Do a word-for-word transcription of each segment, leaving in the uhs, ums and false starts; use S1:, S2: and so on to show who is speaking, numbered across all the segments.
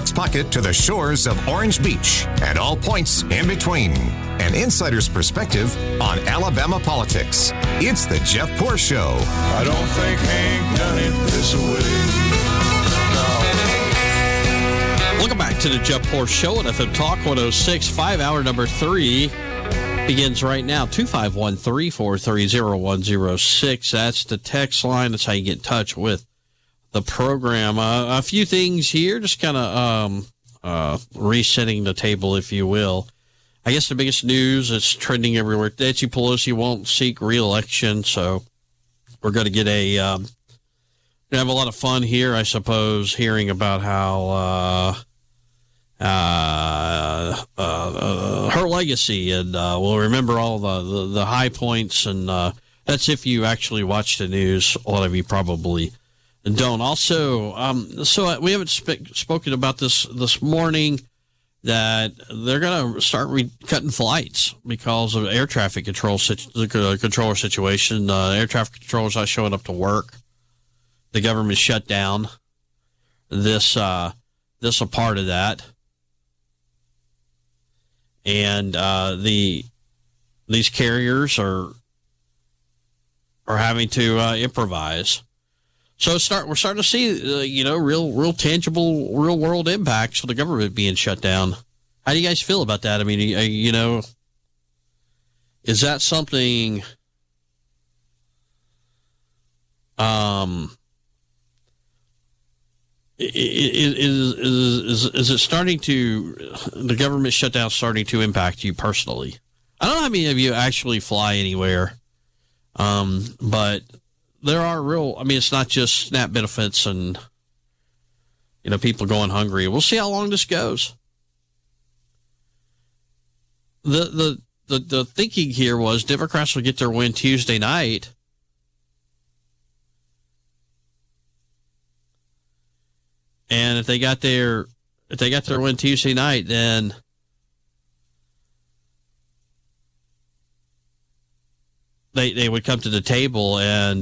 S1: Jack's Pocket to the shores of Orange Beach and all points in between. An insider's perspective on Alabama politics. It's the Jeff Poor Show.
S2: I don't think Hank done it this way.
S3: Welcome back to the Jeff Poor Show at F M Talk one oh six point five. Hour number three begins right now. two five one, three four three, oh one oh six. That's the text line. That's how you get in touch with the program. Uh, a few things here, just kind of um, uh, resetting the table, if you will. I guess the biggest news that's trending everywhere, Nancy Pelosi won't seek re-election, so we're going to get a um, have a lot of fun here, I suppose, hearing about how uh, uh, uh, uh, her legacy, and uh, we'll remember all the, the, the high points, and uh, that's if you actually watch the news. A lot of you probably don't. Also, um, so we haven't sp- spoken about this this morning, that they're going to start re- cutting flights because of air traffic control situ- the controller situation. Uh, air traffic controllers not showing up to work. The government shut down. This uh, this a part of that, and uh, the these carriers are are having to uh, improvise. So start we're starting to see uh, you know real real tangible real world impacts of the government being shut down. How do you guys feel about that? I mean, you, you know, is that something? Um. Is, is, is, is it starting to, the government shutdown starting to impact you personally? I don't know how many of you actually fly anywhere, um, but there are real, I mean, it's not just SNAP benefits and, you know, people going hungry. We'll see how long this goes. The, the, the, the thinking here was Democrats will get their win Tuesday night. And if they got their if they got their win Tuesday night, then they they would come to the table, and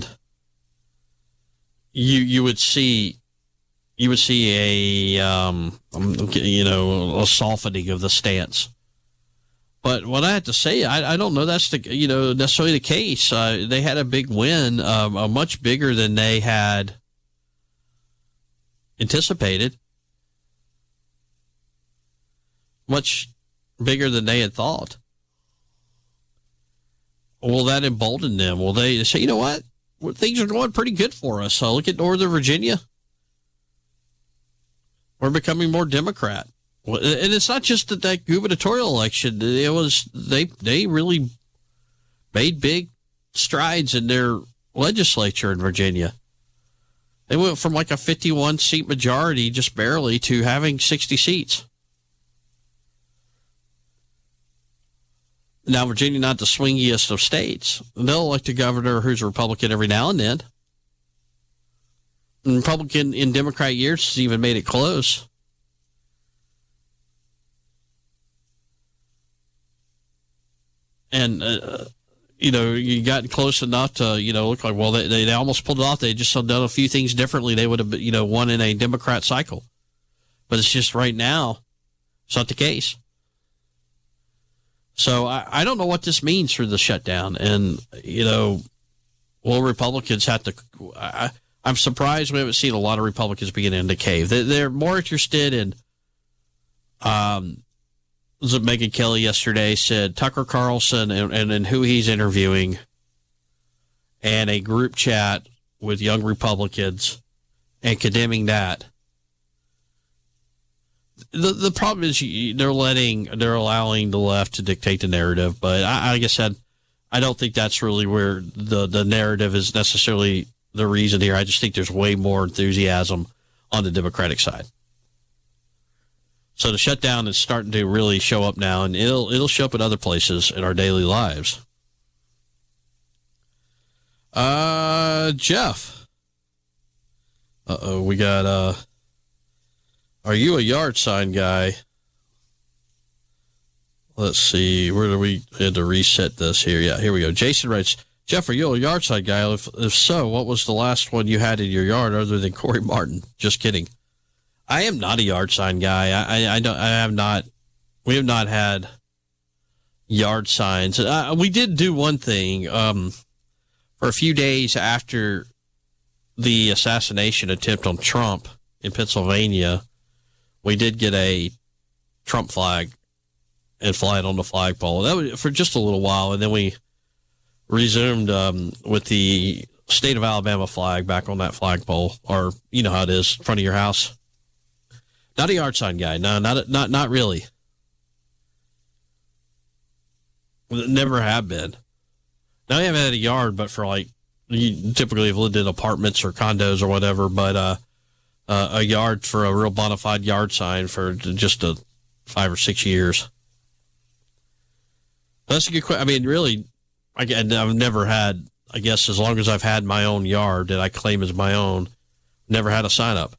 S3: you you would see you would see a um you know a softening of the stance. But what I have to say, I, I don't know that's the you know necessarily the case. Uh, they had a big win, um, a much bigger than they had anticipated, much bigger than they had thought. Will that embolden them? Will they say, you know what, well, things are going pretty good for us? So look at Northern Virginia. We're becoming more Democrat. And it's not just that, that gubernatorial election. It was they they really made big strides in their legislature in Virginia. They went from like a fifty-one seat majority, just barely, to having sixty seats. Now, Virginia, not the swingiest of states. They'll elect a governor who's a Republican every now and then. And Republican in Democrat years has even made it close. And, uh, you know, you got close enough to, you know, look like, well, they, they almost pulled it off. They just done a few things differently. They would have, you know, won in a Democrat cycle. But it's just right now, it's not the case. So I, I don't know what this means for the shutdown. And, you know, will Republicans have to, I, I'm surprised we haven't seen a lot of Republicans beginning to cave. They, they're more interested in, um, was it Megyn Kelly yesterday said Tucker Carlson and, and, and who he's interviewing, and a group chat with young Republicans and condemning that. The the problem is they're letting, they're allowing the left to dictate the narrative. But I, like I said, I don't think that's really where the, the narrative is necessarily the reason here. I just think there's way more enthusiasm on the Democratic side. So the shutdown is starting to really show up now, and it'll it'll show up in other places in our daily lives. Uh, Jeff. Uh-oh, we got, uh, are you a yard sign guy? Let's see, where do we had to reset this here? Yeah, here we go. Jason writes, Jeff, are you a yard sign guy? If, if so, what was the last one you had in your yard other than Corey Martin? Just kidding. I am not a yard sign guy. I, I, I don't. I have not. We have not had yard signs. Uh, we did do one thing um, for a few days after the assassination attempt on Trump in Pennsylvania. We did get a Trump flag and fly it on the flagpole. That was for just a little while, and then we resumed um, with the state of Alabama flag back on that flagpole, or you know how it is, in front of your house. Not a yard sign guy. No, not not not really. Never have been. Now I haven't had a yard, but for like, you typically have lived in apartments or condos or whatever, but uh, uh, a yard for a real bona fide yard sign for just a five or six years. That's a good question. I mean, really, I, I've never had, I guess, as long as I've had my own yard that I claim as my own, never had a sign up.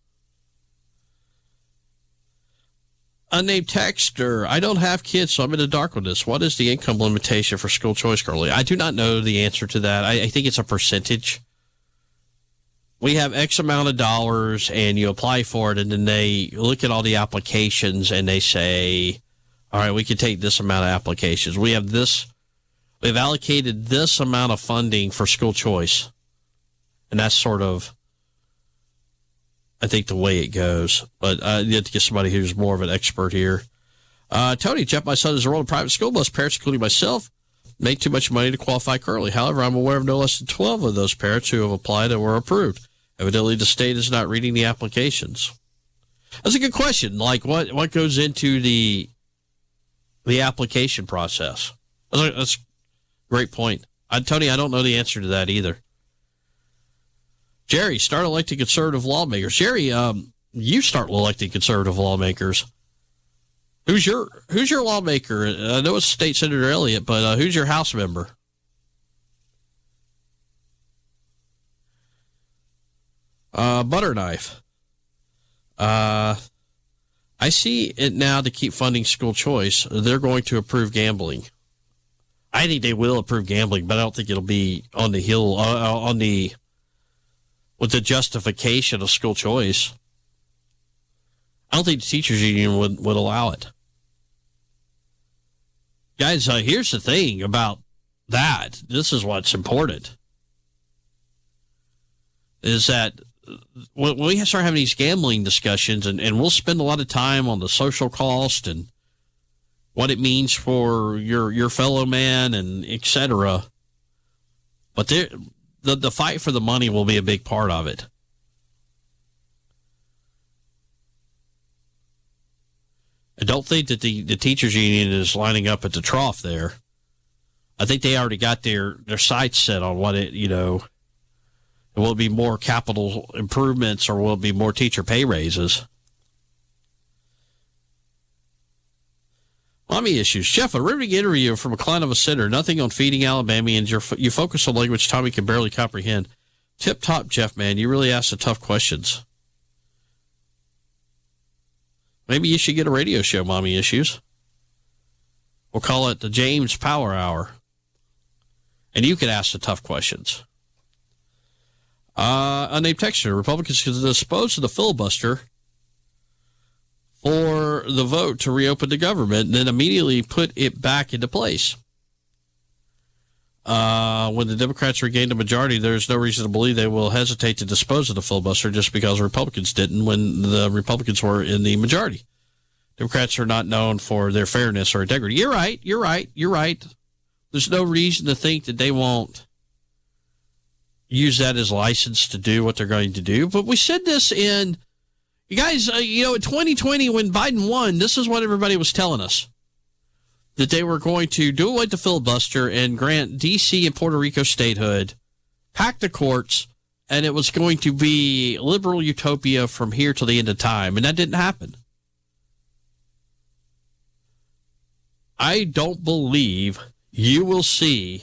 S3: Unnamed texter, I don't have kids, so I'm in the dark with this. What is the income limitation for school choice currently? I do not know the answer to that. I, I think it's a percentage. We have X amount of dollars, and you apply for it, and then they look at all the applications, and they say, all right, we can take this amount of applications. We have this, we've allocated this amount of funding for school choice. And that's sort of, I think, the way it goes. But uh, you have to get somebody who's more of an expert here. Uh, Tony, Jeff, my son is enrolled in private school. Most parents, including myself, make too much money to qualify currently. However, I'm aware of no less than twelve of those parents who have applied and were approved. Evidently, the state is not reading the applications. That's a good question. Like, what, what goes into the the application process? That's a, that's a great point. I, Tony, I don't know the answer to that either. Jerry, start electing conservative lawmakers. Jerry, um, you start electing conservative lawmakers. Who's your Who's your lawmaker? I know it's State Senator Elliott, but uh, who's your House member? Uh, butter knife. Uh, I see it now to keep funding school choice. They're going to approve gambling. I think they will approve gambling, but I don't think it'll be on the hill uh, on the. with the justification of school choice. I don't think the teachers union would, would allow it. Guys, uh, here's the thing about that. This is what's important. Is that when we start having these gambling discussions, and, and we'll spend a lot of time on the social cost and what it means for your, your fellow man and et cetera. But there, The the fight for the money will be a big part of it. I don't think that the, the teachers union is lining up at the trough there. I think they already got their, their sights set on what it, you know, will it be more capital improvements or will it be more teacher pay raises? Mommy issues. Jeff, a riveting interview from a client of a senator. Nothing on feeding Alabamians. You're, you focus on language Tommy can barely comprehend. Tip top, Jeff, man. You really ask the tough questions. Maybe you should get a radio show, Mommy Issues. We'll call it the James Power Hour. And you could ask the tough questions. Uh, unnamed texter. Republicans can dispose of the filibuster for the vote to reopen the government and then immediately put it back into place. Uh, when the Democrats regained a majority, there's no reason to believe they will hesitate to dispose of the filibuster just because Republicans didn't when the Republicans were in the majority. Democrats are not known for their fairness or integrity. You're right. You're right. You're right. There's no reason to think that they won't use that as license to do what they're going to do. But we said this in... You guys, uh, you know, in twenty twenty, when Biden won, this is what everybody was telling us. That they were going to do away with the filibuster and grant D C and Puerto Rico statehood, pack the courts, and it was going to be liberal utopia from here till the end of time. And that didn't happen. I don't believe you will see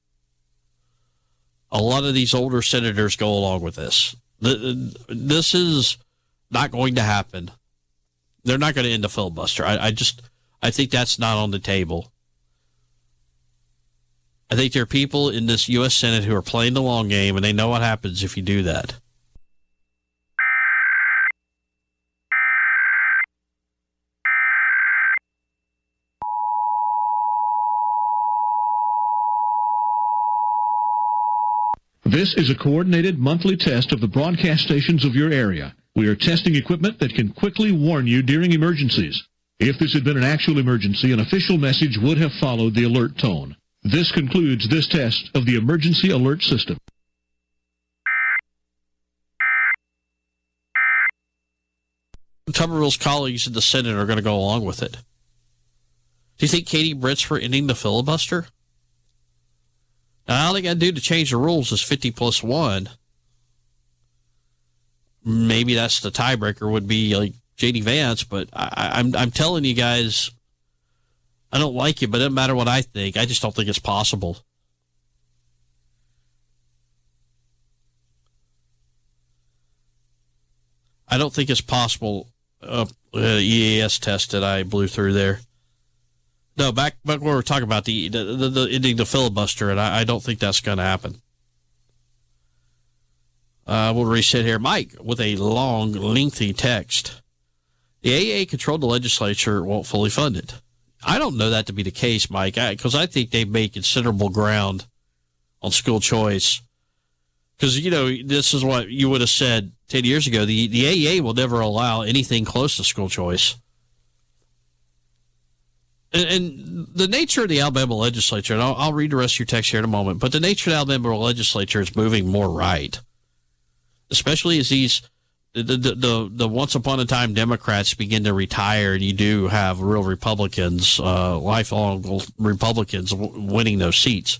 S3: a lot of these older senators go along with this. This is... not going to happen. They're not going to end the filibuster. I, I just, I think that's not on the table. I think there are people in this U S Senate who are playing the long game, and they know what happens if you do that.
S4: This is a coordinated monthly test of the broadcast stations of your area. We are testing equipment that can quickly warn you during emergencies. If this had been an actual emergency, an official message would have followed the alert tone. This concludes this test of the emergency alert system.
S3: Tuberville's colleagues in the Senate are going to go along with it. Do you think Katie Britt's for ending the filibuster? Now, all they got to do to change the rules is fifty plus one. Maybe that's the tiebreaker, would be like J D Vance, but I, I'm I'm telling you guys, I don't like it, but it doesn't matter what I think. I just don't think it's possible. I don't think it's possible. Uh, uh, E A S test that I blew through there. No, back back when we were talking about the the, the, the ending the filibuster, and I, I don't think that's going to happen. Uh, we'll reset here. Mike with a long, lengthy text. The A A controlled the legislature won't fully fund it. I don't know that to be the case, Mike, because I, I think they've made considerable ground on school choice. Because, you know, this is what you would have said ten years ago. The, the A A will never allow anything close to school choice. And, and the nature of the Alabama legislature, and I'll, I'll read the rest of your text here in a moment, but the nature of the Alabama legislature is moving more right. Especially as these, the, the, the, the once upon a time Democrats begin to retire, and you do have real Republicans, uh, lifelong Republicans w- winning those seats.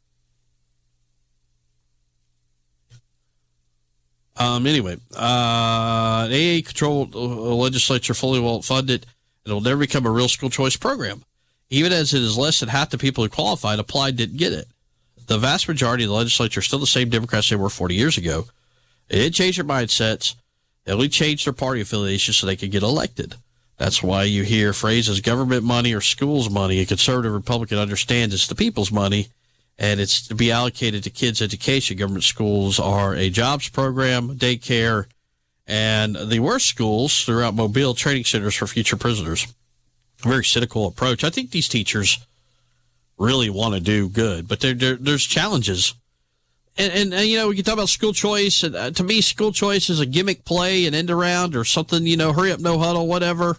S3: Um, anyway, uh, the A A controlled legislature fully won't fund it. It'll never become a real school choice program. Even as it is less than half the people who qualified applied didn't get it. The vast majority of the legislature are still the same Democrats they were forty years ago. They didn't change their mindsets. They only changed their party affiliation so they could get elected. That's why you hear phrases government money or schools money. A conservative Republican understands it's the people's money, and it's to be allocated to kids' education. Government schools are a jobs program, daycare, and the worst schools throughout Mobile, training centers for future prisoners. A very cynical approach. I think these teachers really want to do good, but there, there, there's challenges. And, and, and, you know, we can talk about school choice. And, uh, to me, school choice is a gimmick play, an end around, or something, you know, hurry up, no huddle, whatever.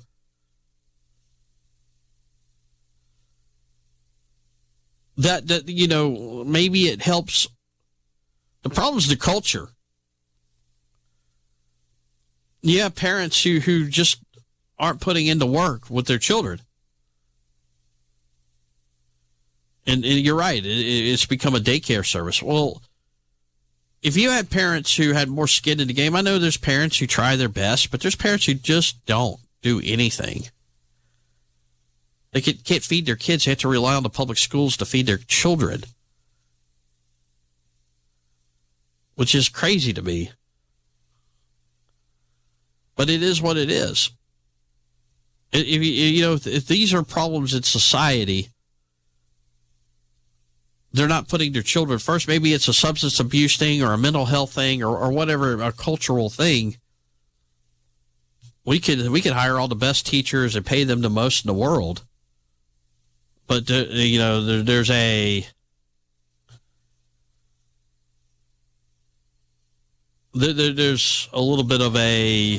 S3: That, that you know, maybe it helps. The problem is the culture. You have parents who, who just aren't putting into work with their children. And, and you're right, it, it's become a daycare service. Well, if you had parents who had more skin in the game, I know there's parents who try their best, but there's parents who just don't do anything. They can't feed their kids. They have to rely on the public schools to feed their children, which is crazy to me. But it is what it is. If, you know, if these are problems in society, they're not putting their children first. Maybe it's a substance abuse thing or a mental health thing or, or whatever, a cultural thing. We could we could hire all the best teachers and pay them the most in the world. But, uh, you know, there, there's a there, there, there's a little bit of a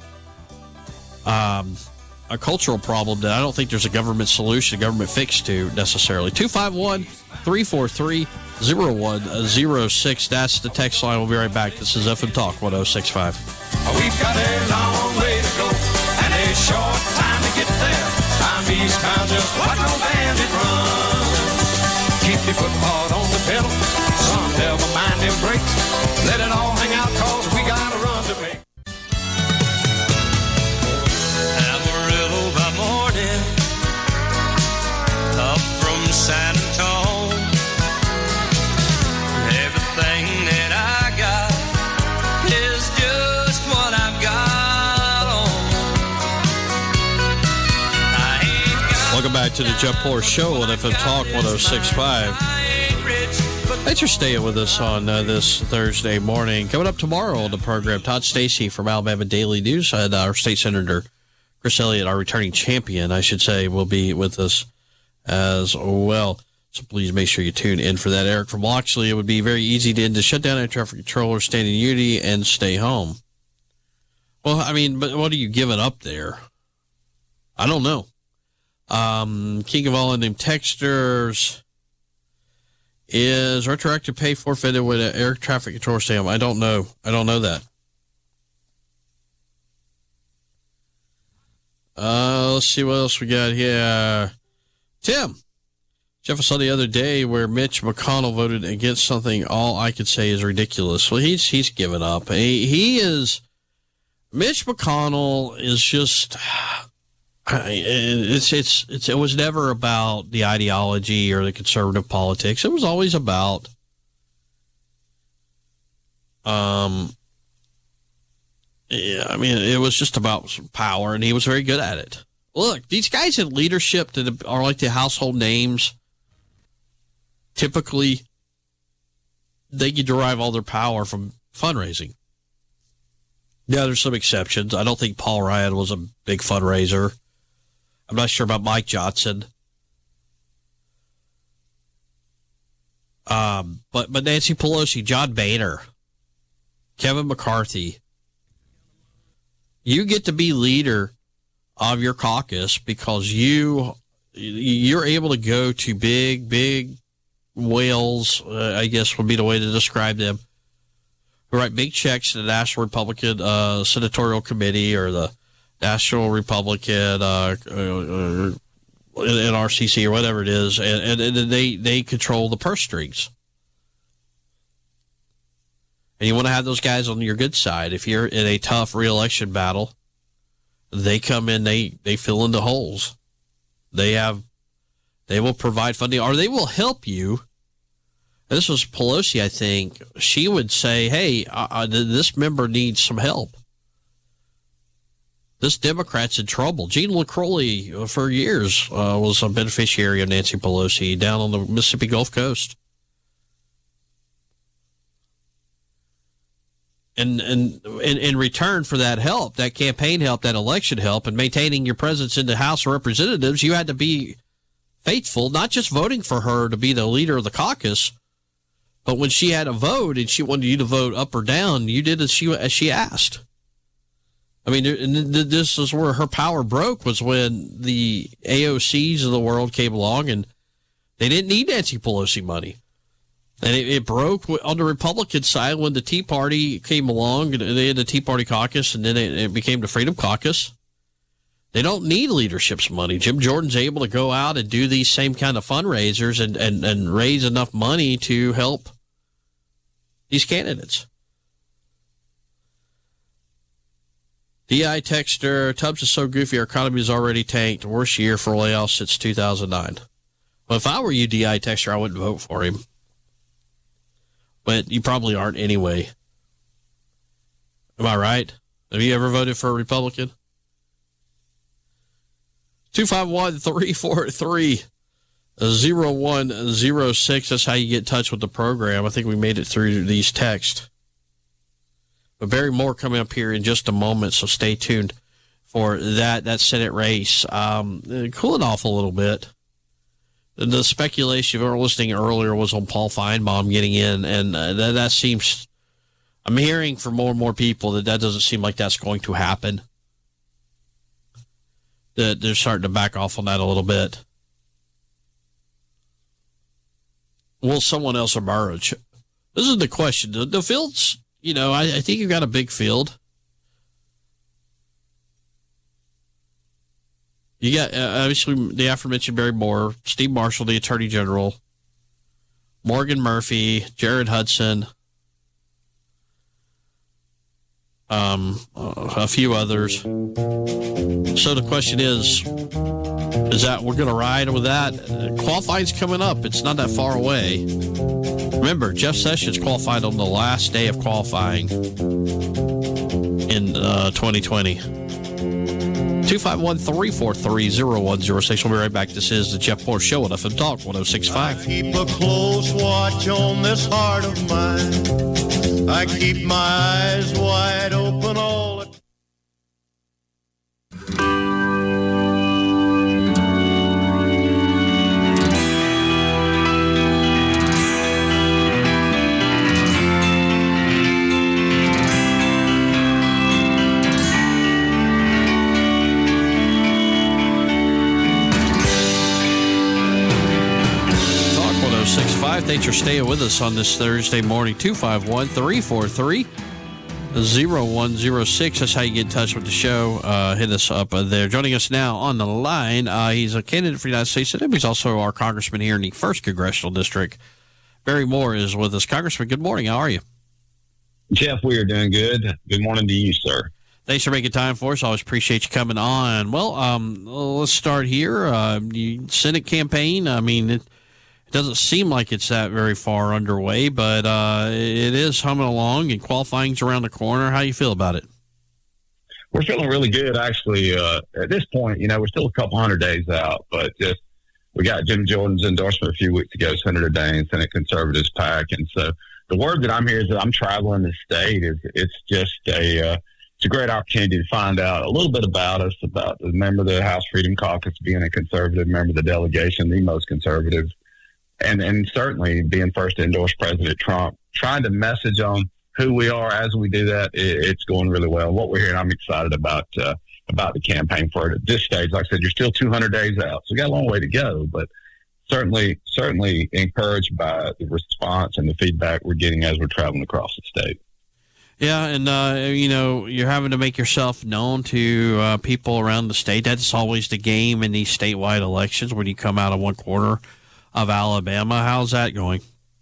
S3: um, a cultural problem that I don't think there's a government solution, a government fix to necessarily. two five one, three four three, zero one zero six. That's the text line. We'll be right back. This is F M Talk one oh six point five.
S2: We've got a long way to go and a short time to get there. I'm eastbound, just watch no bandit run. Keep your foot hard on the pedal. Son, never mind them brakes. Let it all hang out, cause we got a run to make. Amarillo by morning, up from San Antonio. Everything that I got is just what I've got on. I ain't got
S3: Welcome back to the Jeff Poor Show on F M Talk one oh six point five. Thanks for staying with us on uh, this Thursday morning. Coming up tomorrow on the program, Todd Stacy from Alabama Daily News and our state senator, Chris Elliott, our returning champion, I should say, will be with us as well. So please make sure you tune in for that. Eric from Loxley, it would be very easy to end the shutdown air traffic controller, stand in unity, and stay home. Well, I mean, but what are you giving up there? I don't know. Um, King of all unnamed texters, is retroactive pay forfeited with an air traffic controller stay home? I don't know. I don't know that. Uh, let's see what else we got here. Tim. Jeff, I saw the other day where Mitch McConnell voted against something all I could say is ridiculous. Well, he's he's given up. He, he is, Mitch McConnell is just, it's, it's, it's, it was never about the ideology or the conservative politics. It was always about, um, yeah, I mean, it was just about power, and he was very good at it. Look, these guys in leadership that are like the household names, typically, they can derive all their power from fundraising. Yeah, there's some exceptions. I don't think Paul Ryan was a big fundraiser. I'm not sure about Mike Johnson. Um, but, but Nancy Pelosi, John Boehner, Kevin McCarthy, you get to be leader of your caucus because you, you're able to go to big, big whales, uh, I guess would be the way to describe them, who write big checks to the National Republican uh, Senatorial Committee or the National Republican uh, uh, N R C C or whatever it is, and, and, and they, they control the purse strings. And you want to have those guys on your good side. If you're in a tough re-election battle, they come in, they, they fill in the holes. They have, they will provide funding, or they will help you. And this was Pelosi, I think. She would say, hey, uh, this member needs some help. This Democrat's in trouble. Gene LaCrowley, for years, uh, was a beneficiary of Nancy Pelosi down on the Mississippi Gulf Coast. And, and in, in return for that help, that campaign help, that election help, and maintaining your presence in the House of Representatives, you had to be faithful, not just voting for her to be the leader of the caucus, but when she had a vote and she wanted you to vote up or down, you did as she, as she asked. I mean, this is where her power broke, was when the A O Cs of the world came along and they didn't need Nancy Pelosi money. And it, it broke on the Republican side when the Tea Party came along, and they had the Tea Party caucus, and then it, it became the Freedom Caucus. They don't need leadership's money. Jim Jordan's able to go out and do these same kind of fundraisers and, and, and raise enough money to help these candidates. D I texter, Tubbs is so goofy, our economy is already tanked. Worst year for layoffs since two thousand nine. Well, if I were you, D I texter, I wouldn't vote for him. But you probably aren't anyway. Am I right? Have you ever voted for a Republican? two five one, three four three, zero one zero six. That's how you get in touch with the program. I think we made it through these texts. But Barry Moore coming up here in just a moment, so stay tuned for that, that Senate race. Um, cooling off a little bit. The speculation, if you were listening earlier, was on Paul Feinbaum getting in, and uh, that, that seems, I'm hearing from more and more people that that doesn't seem like that's going to happen. That they're starting to back off on that a little bit. Will someone else emerge? This is the question. The, the fields, you know, I, I think you've got a big field. You got, uh, obviously, the aforementioned Barry Moore, Steve Marshall, the Attorney General, Morgan Murphy, Jared Hudson, um, uh, a few others. So the question is, is that we're going to ride with that? Uh, qualifying's coming up. It's not that far away. Remember, Jeff Sessions qualified on the last day of qualifying in uh, twenty twenty. two five one, three four three, zero one zero six. We'll be right back. This is the Jeff Moore Show on F M Talk one oh six point five.
S5: I keep a close watch on this heart of mine. I keep my eyes wide open all the time.
S3: Thanks for staying with us on this Thursday morning. two five one, three four three, zero one zero six. That's how you get in touch with the show. Uh, hit us up uh, there. Joining us now on the line, uh, he's a candidate for the United States Senate. He's also our congressman here in the first Congressional District. Barry Moore is with us. Congressman, good morning. How are you?
S6: Jeff, we are doing good. Good morning to you, sir.
S3: Thanks for making time for us. Always appreciate you coming on. Well, um, let's start here. Uh, you, Senate campaign, I mean, it, it doesn't seem like it's that very far underway, but uh, it is humming along, and qualifying's around the corner. How you feel about it?
S6: We're feeling really good, actually. Uh, at this point, you know, we're still a couple hundred days out, but just we got Jim Jordan's endorsement a few weeks ago, Senator Dane, Senate Conservatives PAC, and so the word that I'm hearing is that I'm traveling the state. Is it's just a uh, it's a great opportunity to find out a little bit about us, about the member of the House Freedom Caucus being a conservative member of the delegation, the most conservative, and and certainly being first to endorse President Trump. Trying to message on who we are as we do that, it, it's going really well. What we're hearing, I'm excited about uh, about the campaign for it. At this stage, like I said, you're still two hundred days out, so we got a long way to go, but certainly, certainly encouraged by the response and the feedback we're getting as we're traveling across the state.
S3: Yeah, and, uh, you know, you're having to make yourself known to uh, people around the state. That's always the game in these statewide elections when you come out of one corner of Alabama. How's that going?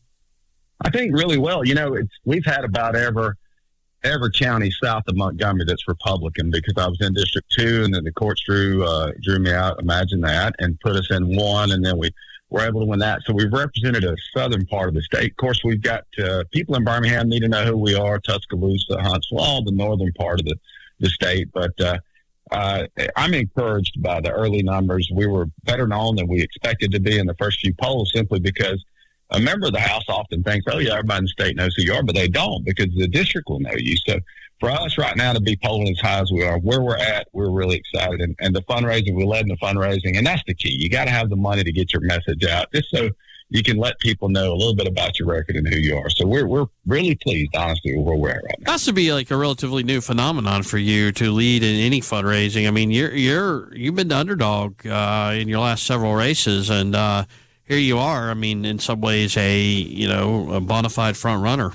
S6: I think really well. You know, it's we've had about every, every county south of Montgomery that's Republican because I was in District two, and then the courts drew, uh, drew me out, imagine that, and put us in one, and then we were able to win that. So we've represented a southern part of the state. Of course, we've got uh, people in Birmingham need to know who we are, Tuscaloosa, Huntsville, all the northern part of the, the state. But uh, uh, I'm encouraged by the early numbers. We were better known than we expected to be in the first few polls simply because a member of the House often thinks, oh, yeah, everybody in the state knows who you are, but they don't because the district will know you. So for us right now to be polling as high as we are, where we're at, we're really excited. And, and the fundraising, we led in the fundraising, and that's the key. You got to have the money to get your message out, just so you can let people know a little bit about your record and who you are. So we're we're really pleased, honestly, with where we're at right now.
S3: Has to be like a relatively new phenomenon for you to lead in any fundraising. I mean, you're you're you've been the underdog uh, in your last several races, and uh, here you are. I mean, in some ways, a you know a bona fide front runner.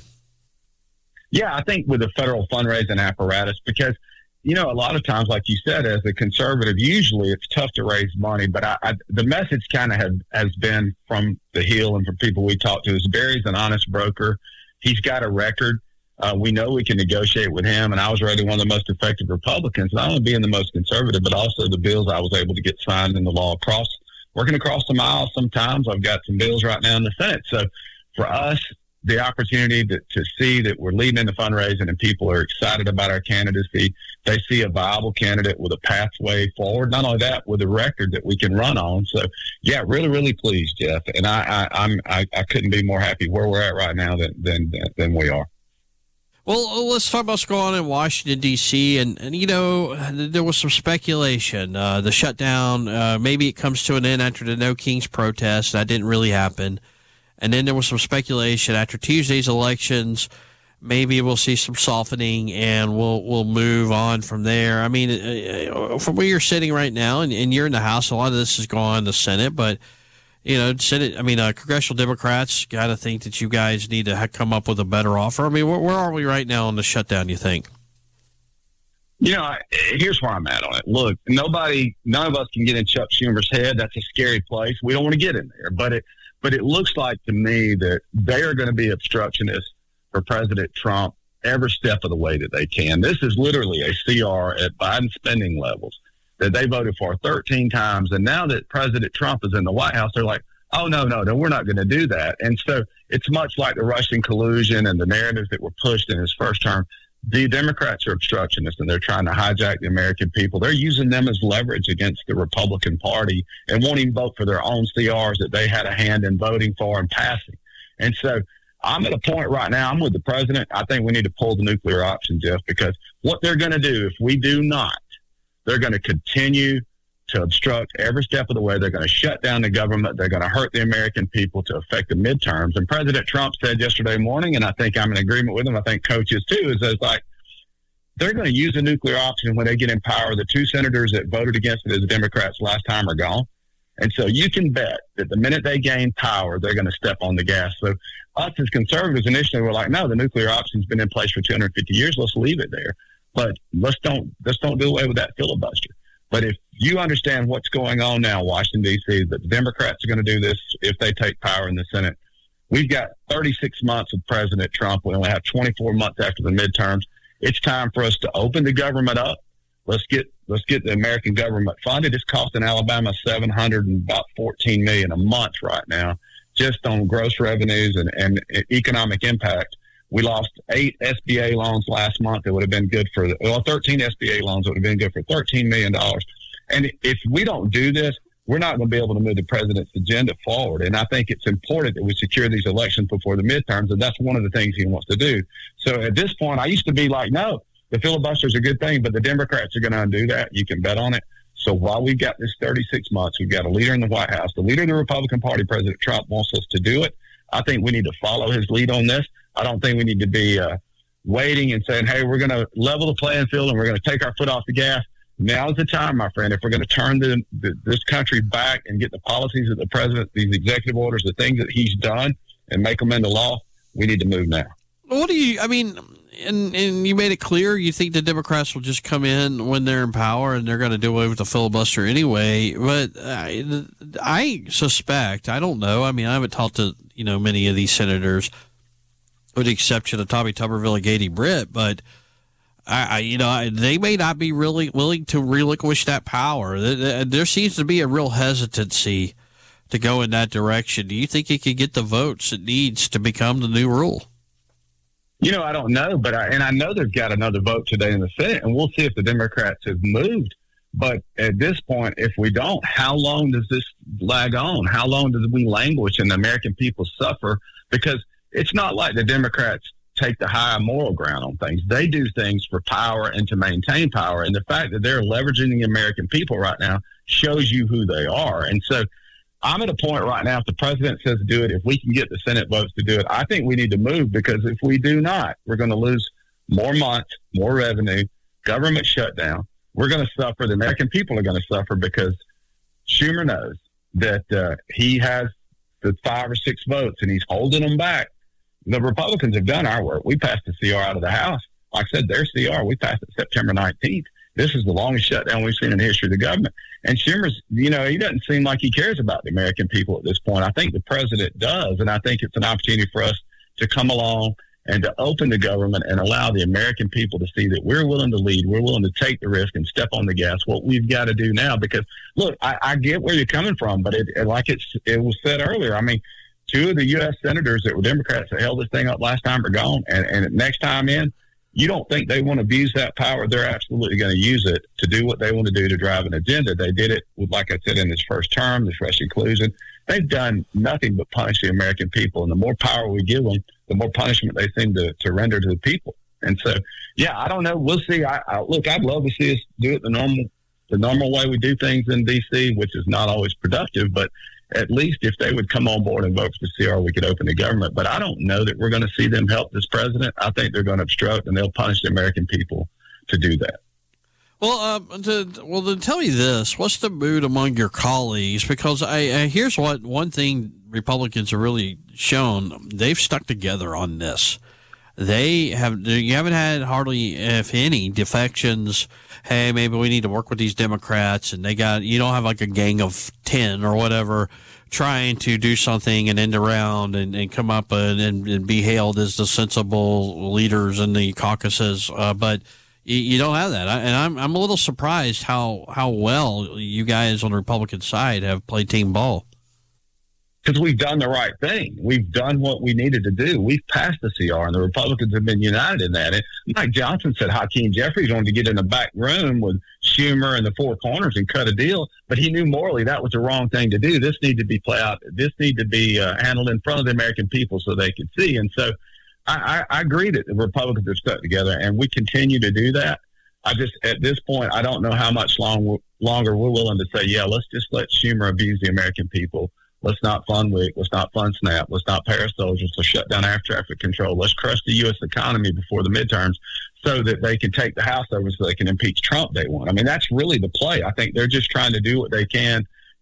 S6: Yeah, I think with the federal fundraising apparatus, because, you know, a lot of times, like you said, as a conservative, usually it's tough to raise money. But I, I, the message kind of has been from the Hill and from people we talk to is Barry's an honest broker. He's got a record. Uh, we know we can negotiate with him. And I was rated one of the most effective Republicans, not only being the most conservative, but also the bills I was able to get signed into law across, working across the aisle sometimes. I've got some bills right now in the Senate. So for us, the opportunity to, to see that we're leading in the fundraising and people are excited about our candidacy. They see a viable candidate with a pathway forward. Not only that, with a record that we can run on. So, yeah, really, really pleased, Jeff. And I, I, I'm, I, I couldn't be more happy where we're at right now than than, than we are.
S3: Well, let's talk about what's going on in Washington, D C And, and you know, there was some speculation. Uh, the shutdown, uh, maybe it comes to an end after the No Kings protest. That didn't really happen. And then there was some speculation after Tuesday's elections, maybe we'll see some softening and we'll we'll move on from there. I mean, uh, from where you're sitting right now, and, and you're in the House, a lot of this is going on in the Senate, but, you know, Senate, I mean, uh, congressional Democrats got to think that you guys need to ha- come up with a better offer. I mean, where, where are we right now on the shutdown, you think?
S6: You know, I, here's where I'm at on it. Look, nobody, none of us can get in Chuck Schumer's head. That's a scary place. We don't want to get in there, but it, But it looks like to me that they are going to be obstructionists for President Trump every step of the way that they can. This is literally a C R at Biden spending levels that they voted for thirteen times. And now that President Trump is in the White House, they're like, oh, no, no, no, we're not going to do that. And so it's much like the Russian collusion and the narratives that were pushed in his first term. The Democrats are obstructionists, and they're trying to hijack the American people. They're using them as leverage against the Republican Party and won't even vote for their own C Rs that they had a hand in voting for and passing. And so I'm at a point right now, I'm with the president. I think we need to pull the nuclear option, Jeff, because what they're going to do if we do not, they're going to continue to obstruct every step of the way. They're going to shut down the government. They're going to hurt the American people to affect the midterms. And President Trump said yesterday morning, and I think I'm in agreement with him, I think coaches too, is it's like they're going to use a nuclear option when they get in power. The two senators that voted against it as Democrats last time are gone. And so you can bet that the minute they gain power, they're going to step on the gas. So us as conservatives initially were like, no, the nuclear option's been in place for two hundred fifty years. Let's leave it there. But let's don't let's don't do away with that filibuster. But if you understand what's going on now in Washington, D C, that the Democrats are going to do this if they take power in the Senate, we've got thirty-six months of President Trump. We only have twenty-four months after the midterms. It's time for us to open the government up. Let's get let's get the American government funded. It's costing Alabama seven hundred and about fourteen million a month right now, just on gross revenues and, and economic impact. We lost eight S B A loans last month that would have been good for well, thirteen S B A loans that would have been good for thirteen million dollars. And if we don't do this, we're not going to be able to move the president's agenda forward. And I think it's important that we secure these elections before the midterms, and that's one of the things he wants to do. So at this point, I used to be like, no, the filibuster is a good thing, but the Democrats are going to undo that. You can bet on it. So while we've got this thirty-six months, we've got a leader in the White House. The leader of the Republican Party, President Trump, wants us to do it. I think we need to follow his lead on this. I don't think we need to be uh, waiting and saying, hey, we're going to level the playing field and we're going to take our foot off the gas. Now's the time, my friend. If we're going to turn the, the, this country back and get the policies of the president, these executive orders, the things that he's done, and make them into law, we need to move now.
S3: What do you, I mean, and, and you made it clear you think the Democrats will just come in when they're in power and they're going to do away with the filibuster anyway. But I, I suspect, I don't know, I mean, I haven't talked to, you know, many of these senators, with the exception of Tommy Tuberville and Katie Britt, but I, I, you know, they may not be really willing to relinquish that power. There, there seems to be a real hesitancy to go in that direction. Do you think he could get the votes it needs to become the new rule?
S6: You know, I don't know, but I, and I know they've got another vote today in the Senate, and we'll see if the Democrats have moved. But at this point, if we don't, how long does this lag on? How long does we languish and the American people suffer? Because it's not like the Democrats take the high moral ground on things. They do things for power and to maintain power. And the fact that they're leveraging the American people right now shows you who they are. And so I'm at a point right now, if the president says do it, if we can get the Senate votes to do it, I think we need to move, because if we do not, we're going to lose more months, more revenue, government shutdown. We're going to suffer. The American people are going to suffer, because Schumer knows that uh, he has the five or six votes and he's holding them back. The Republicans have done our work. We passed the C R out of the House. Like I said, their C R, we passed it September nineteenth. This is the longest shutdown we've seen in the history of the government. And Schumer's, you know, he doesn't seem like he cares about the American people at this point. I think the president does, and I think it's an opportunity for us to come along and to open the government and allow the American people to see that we're willing to lead, we're willing to take the risk and step on the gas. What we've got to do now, because, look, I, I get where you're coming from, but it, it, like it's, it was said earlier, I mean, two of the U S senators that were Democrats that held this thing up last time are gone. And, and next time in, you don't think they want to abuse that power. They're absolutely going to use it to do what they want to do to drive an agenda. They did it, with, like I said, in this first term, this fresh inclusion. They've done nothing but punish the American people. And the more power we give them, the more punishment they seem to, to render to the people. And so, yeah, I don't know. We'll see. I, I, look, I'd love to see us do it the normal, the normal way we do things in D C, which is not always productive, but at least if they would come on board and vote for the C R, we could open the government. But I don't know that we're going to see them help this president. I think they're going to obstruct, and they'll punish the American people to do that.
S3: Well, uh, to, well, then tell me this. What's the mood among your colleagues? Because I, I here's what one thing Republicans have really shown. They've stuck together on this. They have, you haven't had hardly, if any, defections. Hey, maybe we need to work with these Democrats, and they got, you don't have like a gang of ten or whatever trying to do something and end around and, and come up and, and, and be hailed as the sensible leaders in the caucuses. Uh, but you, you don't have that. I, and I'm, I'm a little surprised how, how well you guys on the Republican side have played team ball.
S6: Because we've done the right thing. We've done what we needed to do. We've passed the C R, and the Republicans have been united in that. And Mike Johnson said Hakeem Jeffries wanted to get in the back room with Schumer and the Four Corners and cut a deal, but he knew morally that was the wrong thing to do. This needed to be play out. This needed to be uh, handled in front of the American people so they could see. And so I, I, I agree that the Republicans have stuck together, and we continue to do that. I just, at this point, I don't know how much long, longer we're willing to say, yeah, let's just let Schumer abuse the American people. Let's not fund WIC. Let's not fund SNAP. Let's not pay our soldiers. Let's shut down air traffic control. Let's crush the U S economy before the midterms so that they can take the House over so they can impeach Trump day one. I mean, that's really the play. I think they're just trying to do what they can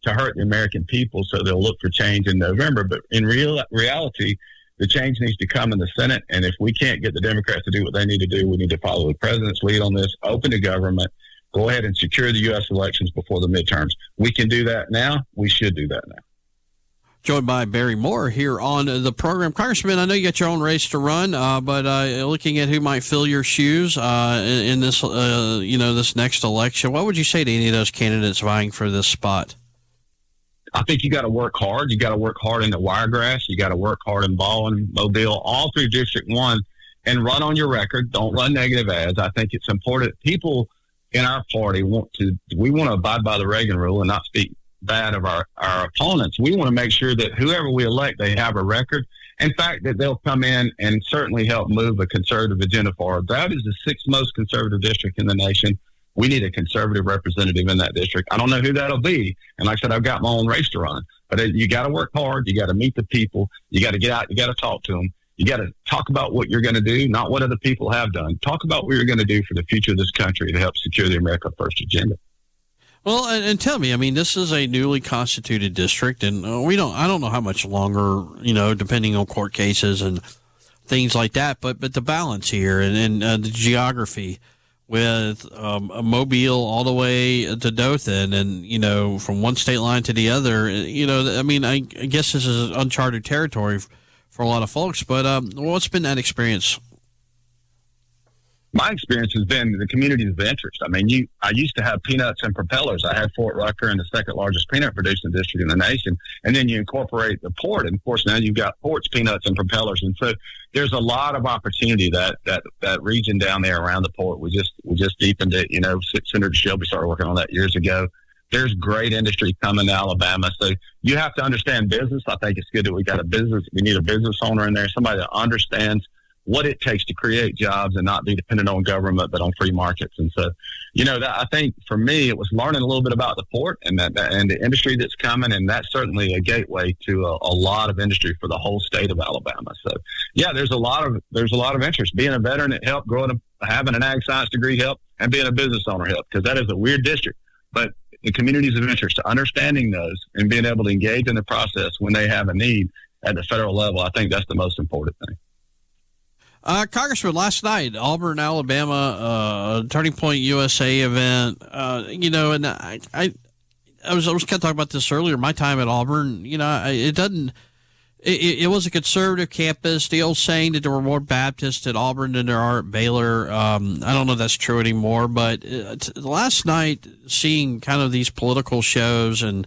S6: to hurt the American people, so they'll look for change in November. But in real reality, the change needs to come in the Senate, and if we can't get the Democrats to do what they need to do, we need to follow the president's lead on this, open the government, go ahead and secure the U S elections before the midterms. We can do that now. We should do that now.
S3: Joined by Barry Moore here on the program. Congressman, I know you got your own race to run, uh, but uh, looking at who might fill your shoes uh, in, in this, uh, you know, this next election, what would you say to any of those candidates vying for this spot?
S6: I think you got to work hard. You got to work hard in the Wiregrass. You got to work hard in Baldwin, Mobile, all through District One, and run on your record. Don't run negative ads. I think it's important. People in our party want to. We want to abide by the Reagan rule and not speak bad of our, our opponents. We want to make sure that whoever we elect, they have a record. In fact, that they'll come in and certainly help move a conservative agenda forward. That is the sixth most conservative district in the nation. We need a conservative representative in that district. I don't know who that'll be. And like I said, I've got my own race to run. But you got to work hard. You got to meet the people. You got to get out. You got to talk to them. You got to talk about what you're going to do, not what other people have done. Talk about what you're going to do for the future of this country to help secure the America First agenda.
S3: Well, and, and tell me, I mean, this is a newly constituted district, and uh, we don't, I don't know how much longer, you know, depending on court cases and things like that, but, but the balance here and, and uh, the geography with um, Mobile all the way to Dothan and, you know, from one state line to the other, you know, I mean, I, I guess this is uncharted territory for a lot of folks, but um, what's been that experience?
S6: My experience has been the communities of interest. I mean, you. I used to have peanuts and propellers. I had Fort Rucker and the second largest peanut producing district in the nation. And then you incorporate the port. And, of course, now you've got ports, peanuts, and propellers. And so there's a lot of opportunity that that, that region down there around the port. We just we just deepened it. You know, Senator Shelby started working on that years ago. There's great industry coming to Alabama. So you have to understand business. I think it's good that we got a business. We need a business owner in there, somebody that understands what it takes to create jobs and not be dependent on government, but on free markets. And so, you know, that, I think for me, it was learning a little bit about the port and that, that and the industry that's coming. And that's certainly a gateway to a, a lot of industry for the whole state of Alabama. So yeah, there's a lot of, there's a lot of interest. Being a veteran, it helped. Growing up, having an ag science degree helped, and being a business owner helped, because that is a weird district, but the communities of interest, understanding those and being able to engage in the process when they have a need at the federal level, I think that's the most important thing.
S3: Uh, Congressman, last night, Auburn, Alabama, uh, Turning Point U S A event, uh, you know, and I, I, I was, I was kind of talking about this earlier, my time at Auburn, you know, I, it doesn't, it, it was a conservative campus, the old saying that there were more Baptists at Auburn than there are at Baylor. Um, I don't know if that's true anymore, but uh, t- last night, seeing kind of these political shows and,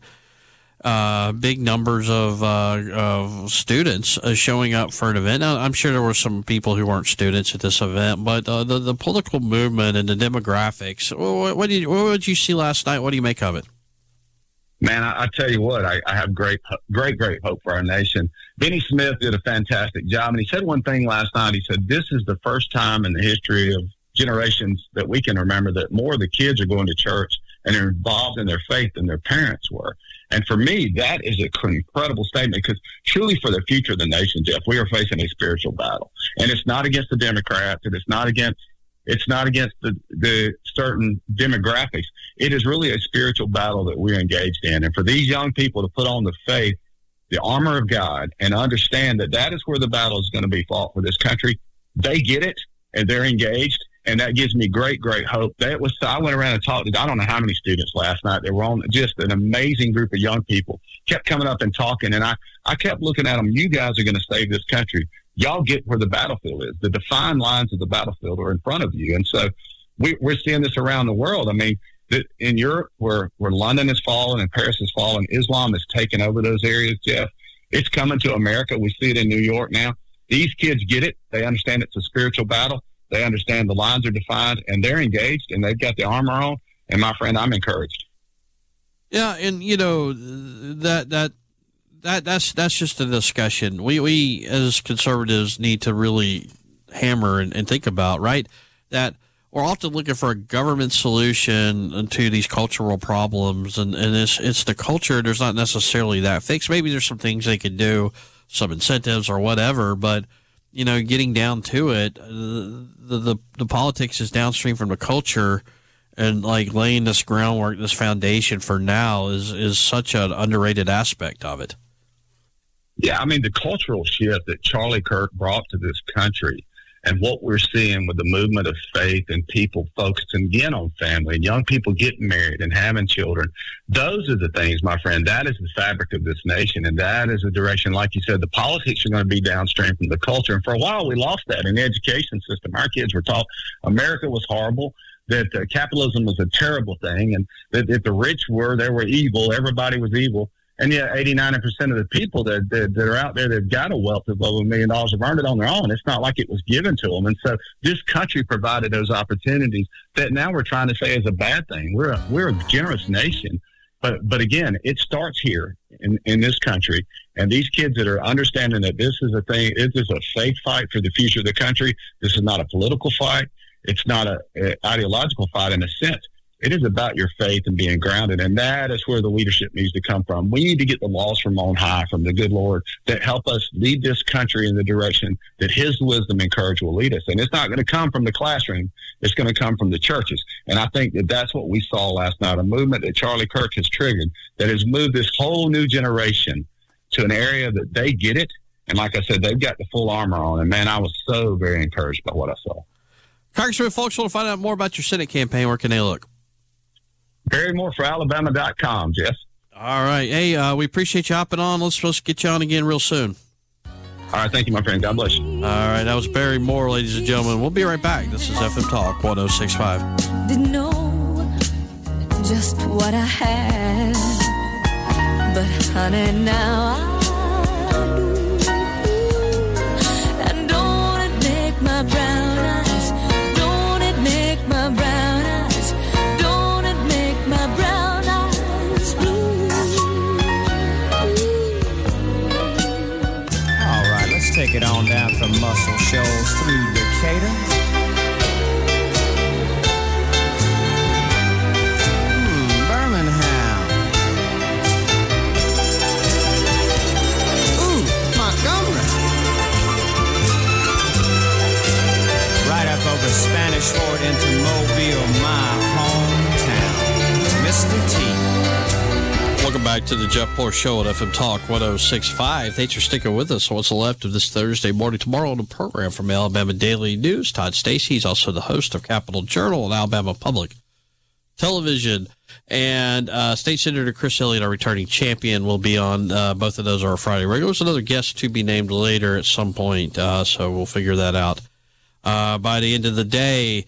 S3: Uh, big numbers of, uh, of students uh, showing up for an event. Now, I'm sure there were some people who weren't students at this event, but uh, the, the political movement and the demographics, what, what, did you, what did you see last night? What do you make of it?
S6: Man, I, I tell you what, I, I have great, great, great hope for our nation. Benny Smith did a fantastic job, and he said one thing last night. He said, this is the first time in the history of generations that we can remember that more of the kids are going to church and are involved in their faith than their parents were. And for me, that is an incredible statement, because truly for the future of the nation, Jeff, we are facing a spiritual battle. And it's not against the Democrats, and it's not against it's not against the, the certain demographics. It is really a spiritual battle that we're engaged in. And for these young people to put on the faith, the armor of God, and understand that that is where the battle is going to be fought for this country, they get it, and they're engaged. And that gives me great, great hope. That was, I went around and talked to, I don't know how many students last night. They were on just an amazing group of young people, kept coming up and talking. And I, I kept looking at them. You guys are going to save this country. Y'all get where the battlefield is. The defined lines of the battlefield are in front of you. And so we, we're seeing this around the world. I mean, the, in Europe, where, where London has fallen and Paris has fallen, Islam has taken over those areas, Jeff. It's coming to America. We see it in New York now. These kids get it. They understand it's a spiritual battle. They understand the lines are defined, and they're engaged, and they've got the armor on. And my friend, I'm encouraged.
S3: Yeah, and you know that that that that's that's just a discussion. We we as conservatives need to really hammer and, and think about, right? That we're often looking for a government solution to these cultural problems, and and it's it's the culture. There's not necessarily that fix. Maybe there's some things they could do, some incentives or whatever, but you know, getting down to it, the, the the politics is downstream from the culture, and like laying this groundwork, this foundation for now is, is such an underrated aspect of it.
S6: Yeah, I mean, the cultural shift that Charlie Kirk brought to this country and what we're seeing with the movement of faith and people focusing again on family and young people getting married and having children, those are the things, my friend, that is the fabric of this nation. And that is a direction, like you said, the politics are going to be downstream from the culture. And for a while, we lost that in the education system. Our kids were taught America was horrible, that uh, capitalism was a terrible thing, and that if the rich were, they were evil, everybody was evil. And yet eighty-nine percent of the people that, that that are out there that got a wealth of over a million dollars have earned it on their own. It's not like it was given to them. And so this country provided those opportunities that now we're trying to say is a bad thing. We're a, we're a generous nation. But but again, it starts here in, in this country. And these kids that are understanding that this is a thing, this is a faith fight for the future of the country. This is not a political fight. It's not a, a ideological fight in a sense. It is about your faith and being grounded, and that is where the leadership needs to come from. We need to get the laws from on high, from the good Lord, that help us lead this country in the direction that His wisdom and courage will lead us. And it's not going to come from the classroom. It's going to come from the churches. And I think that that's what we saw last night, a movement that Charlie Kirk has triggered that has moved this whole new generation to an area that they get it. And like I said, they've got the full armor on. And, man, I was so very encouraged by what I saw.
S3: Congressman, folks want to find out more about your Senate campaign. Where can they look?
S6: Barry Moore for Alabama dot com, Jeff.
S3: All right. Hey, uh, we appreciate you hopping on. Let's supposed to get you on again real soon.
S6: All right. Thank you, my friend. God bless you.
S3: All right. That was Barry Moore, ladies and gentlemen. We'll be right back. This is F M Talk one oh six point five.
S7: Didn't know just what I had, but honey, now I do. And don't it make my brown eyes, don't it make my brown eyes, don't it make my brown eyes blue.
S8: All right, let's take it on down from Muscle Shoals through Decatur. Hmm, Birmingham. Ooh, Montgomery. Right up over Spanish Fort into Mobile, my hometown. Mister T.
S3: Welcome back to the Jeff Poor Show at F M Talk one oh six point five. Thanks for sticking with us. What's left of this Thursday morning? Tomorrow on the program from Alabama Daily News, Todd Stacey. He's also the host of Capital Journal and Alabama Public Television. And uh, State Senator Chris Elliott, our returning champion, will be on. Uh, both of those are Friday regulars. Another guest to be named later at some point, uh, so we'll figure that out uh, by the end of the day.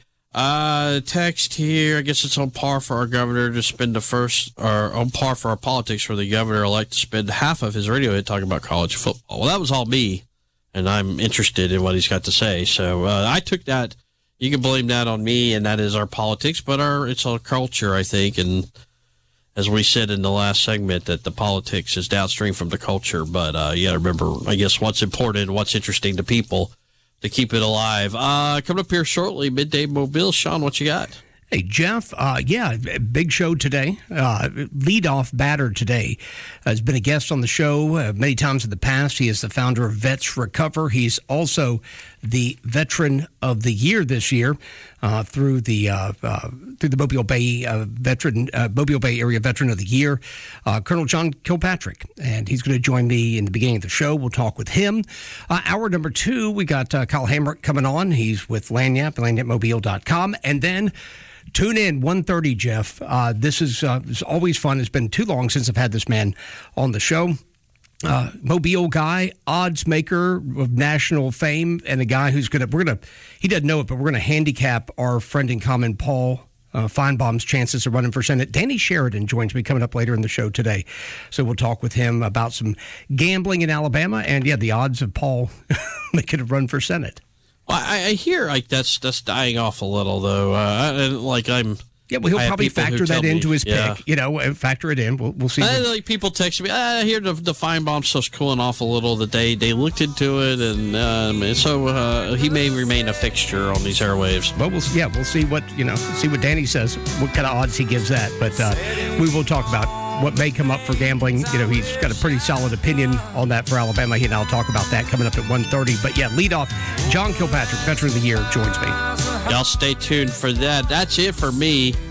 S3: Uh, text here. I guess it's on par for our governor to spend the first, or on par for our politics for the governor elect to spend half of his radio hit talking about college football. Well, that was all me, and I'm interested in what he's got to say. So uh, I took that. You can blame that on me, and that is our politics, but our it's our culture, I think. And as we said in the last segment, that the politics is downstream from the culture. But uh, you got to remember, I guess, what's important, what's interesting to people, to keep it alive. Uh, coming up here shortly, Midday Mobile. Sean, what you got?
S9: Hey, Jeff, uh, yeah, big show today. Uh, leadoff batter today has been a guest on the show uh, many times in the past. He is the founder of Vets Recover. He's also the Veteran of the Year this year uh, through the uh, uh, through the Mobile Bay uh, Veteran uh, Mobile Bay Area Veteran of the Year, uh, Colonel John Kilpatrick, and he's going to join me in the beginning of the show. We'll talk with him. Uh, hour number two, we got uh, Kyle Hamrick coming on. He's with Lagniappe, lagniappe mobile dot com, and then tune in one thirty, Jeff. Uh, this is uh, it's always fun. It's been too long since I've had this man on the show. Uh, Mobile guy, odds maker of national fame, and a guy who's gonna we're gonna he doesn't know it, but we're gonna handicap our friend in common, Paul uh, Feinbaum's chances of running for Senate. Danny Sheridan joins me coming up later in the show today, so we'll talk with him about some gambling in Alabama and yeah, the odds of Paul making a run for Senate.
S3: Well, I, I hear like that's that's dying off a little though. Uh, I, like I'm.
S9: Yeah, well, he'll probably factor that into me, his
S3: yeah.
S9: pick. You know, factor it in. We'll, we'll see.
S3: I, like people text me, I hear the, the Feinbaum stuff's cooling off a little. That they they looked into it, and, um, and so uh, he may remain a fixture on these airwaves.
S9: But we'll yeah, we'll see what you know. See what Danny says. What kind of odds he gives that. But uh, we will talk about what may come up for gambling. You know, he's got a pretty solid opinion on that for Alabama. He and I'll talk about that coming up at one thirty. But yeah, lead off, John Kilpatrick, Veteran of the Year, joins me.
S3: Y'all stay tuned for that. That's it for me.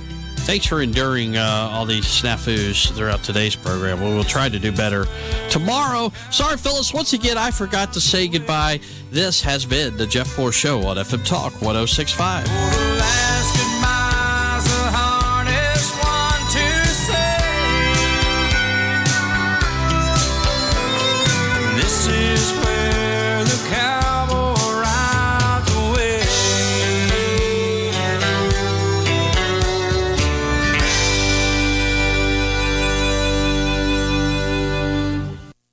S3: Thanks for enduring uh, all these snafus throughout today's program. We will try to do better tomorrow. Sorry, Phyllis. Once again, I forgot to say goodbye. This has been the Jeff Poor Show on F M Talk one oh six point five.